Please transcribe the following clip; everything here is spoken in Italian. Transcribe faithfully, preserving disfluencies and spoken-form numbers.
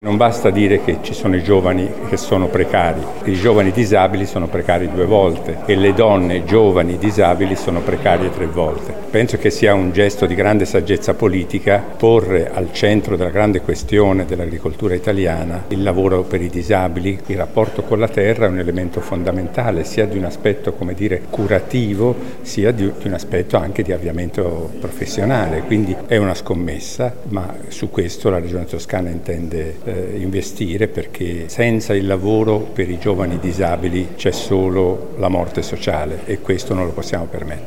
Non basta dire che ci sono i giovani che sono precari, i giovani disabili sono precari due volte e le donne giovani disabili sono precarie tre volte. Penso che sia un gesto di grande saggezza politica porre al centro della grande questione dell'agricoltura italiana il lavoro per i disabili. Il rapporto con la terra è un elemento fondamentale sia di un aspetto, come dire, curativo, sia di un aspetto anche di avviamento professionale, quindi è una scommessa, ma su questo la Regione Toscana intende eh, investire, perché senza il lavoro per i giovani disabili c'è solo la morte sociale e questo non lo possiamo permettere.